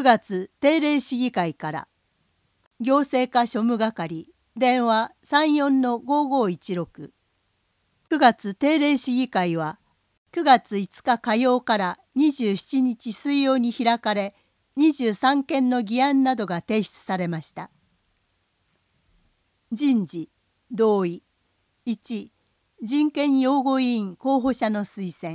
9月定例市議会から行政課庶務係電話34-5516。9月定例市議会は9月5日火曜から27日水曜に開かれ、23件の議案などが提出されました。人事同意。1、人権擁護委員候補者の推薦。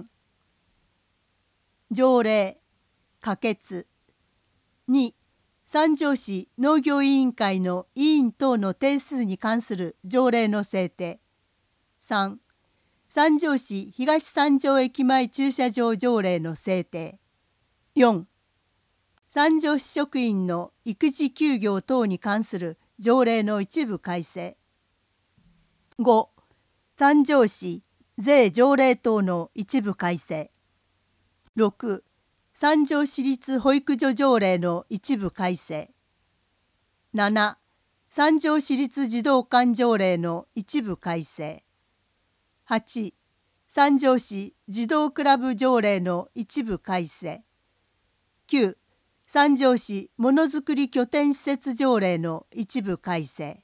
条例可決。2、三条市農業委員会の委員等の定数に関する条例の制定。3、三条市東三条駅前駐車場条例の制定。4、三条市職員の育児休業等に関する条例の一部改正。5、三条市税条例等の一部改正。6、三条市立保育所条例の一部改正。7、三条市立児童館条例の一部改正。8、三条市児童クラブ条例の一部改正。9、三条市ものづくり拠点施設条例の一部改正。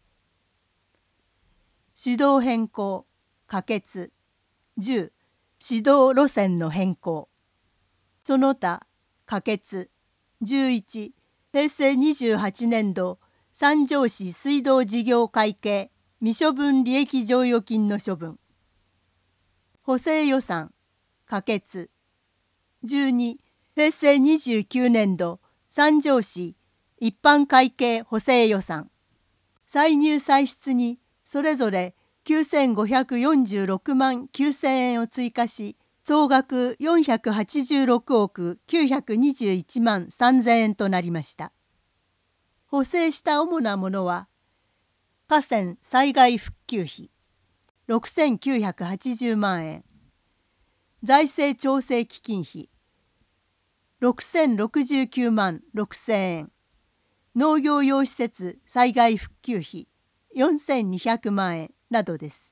指導変更可決。10、指導路線の変更。その他可決。11、平成28年度三条市水道事業会計未処分利益剰余金の処分。補正予算可決。12、平成29年度三条市一般会計補正予算。歳入歳出にそれぞれ9546万9000円を追加し、総額486億921万3000円となりました。補正した主なものは、河川災害復旧費6980万円、財政調整基金費6069万6000円、農業用施設災害復旧費4200万円などです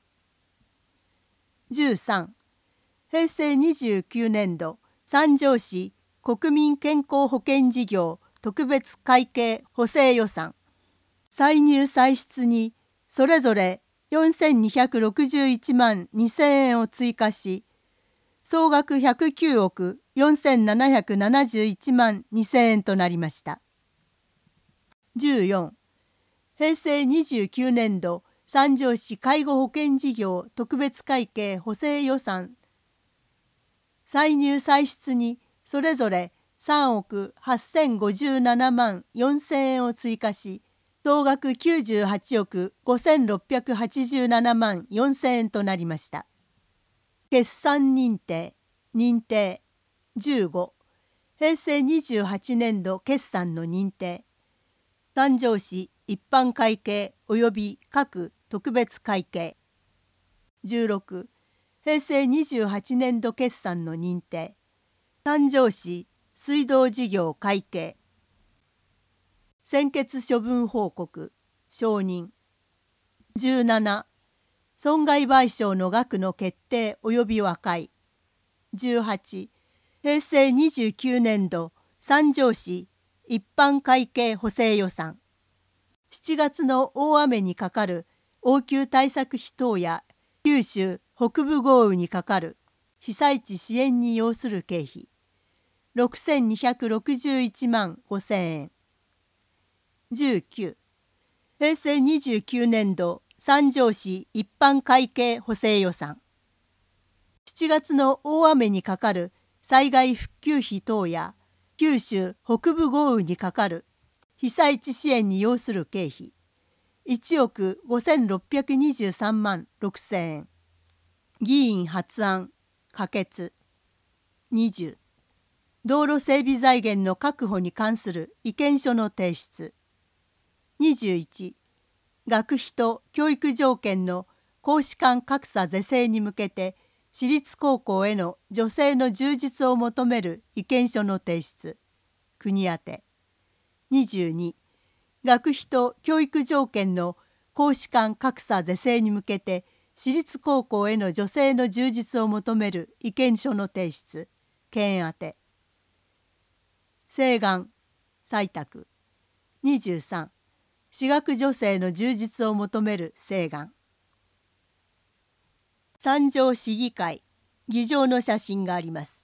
。13、平成29年度三条市国民健康保険事業特別会計補正予算。歳入歳出にそれぞれ4261万2000円を追加し、総額109億4771万2000円となりました。14、平成29年度三条市介護保険事業特別会計補正予算。歳入歳出にそれぞれ3億8057万4000円を追加し、総額98億5687万4000円となりました。決算認定15、平成28年度決算の認定。三条市一般会計及び各特別会計。16、平成28年度決算の認定。三条市水道事業会計。専決処分報告承認。17、損害賠償の額の決定及び和解。18、平成29年度三条市一般会計補正予算。7月の大雨にかかる応急対策費等や九州北部豪雨にかかる被災地支援に要する経費6261万5000円。19、平成29年度三条市一般会計補正予算。7月の大雨にかかる災害復旧費等や九州北部豪雨にかかる被災地支援に要する経費1億5623万6000円。議員発案可決。20、道路整備財源の確保に関する意見書の提出。21、学費と教育条件の公私間格差是正に向けて私立高校への女性の充実を求める意見書の提出。国宛。22、学費と教育条件の公私間格差是正に向けて私立高校への女性の充実を求める意見書の提出。県宛。請願採択。23、私学女性の充実を求める請願。三条市議会議場の写真があります。